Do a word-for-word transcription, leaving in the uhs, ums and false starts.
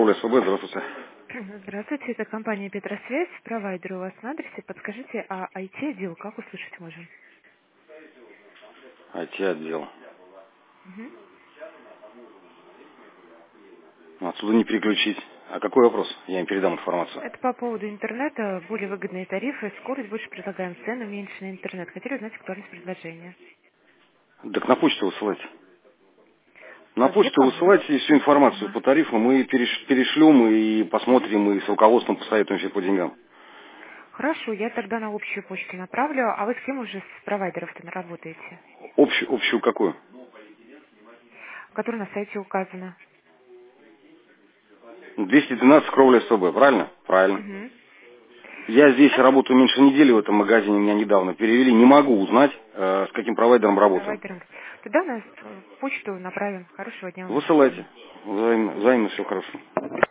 Кровля СВБ, здравствуйте. Здравствуйте, это компания Петросвязь, провайдер у вас на адресе. Подскажите, а ай ти-отдел как услышать можем? ай ти-отдел. Мгм. Отсюда не переключить. А какой вопрос? Я им передам информацию. Это по поводу интернета, более выгодные тарифы, скорость больше предлагаем, цены меньше на интернет. Хотели узнать актуальность предложения. Так на почту высылайте. На А где почту получить? высылайте всю информацию Ага. по тарифу, мы переш- перешлем и посмотрим, и с руководством посоветуемся по деньгам. Хорошо, я тогда на общую почту направлю. А вы с кем уже с провайдеров-то работаете? Общую, общую какую? Который на сайте указано. двести двенадцать Кровля СВБ, правильно? Правильно. Угу. Я здесь работаю меньше недели в этом магазине, меня недавно перевели. Не могу узнать, э, с каким провайдером работаю. Провайдером. Тогда на э, почту направим. Хорошего дня вам, до свидания. Высылайте. Взаимно, взаимно все хорошо.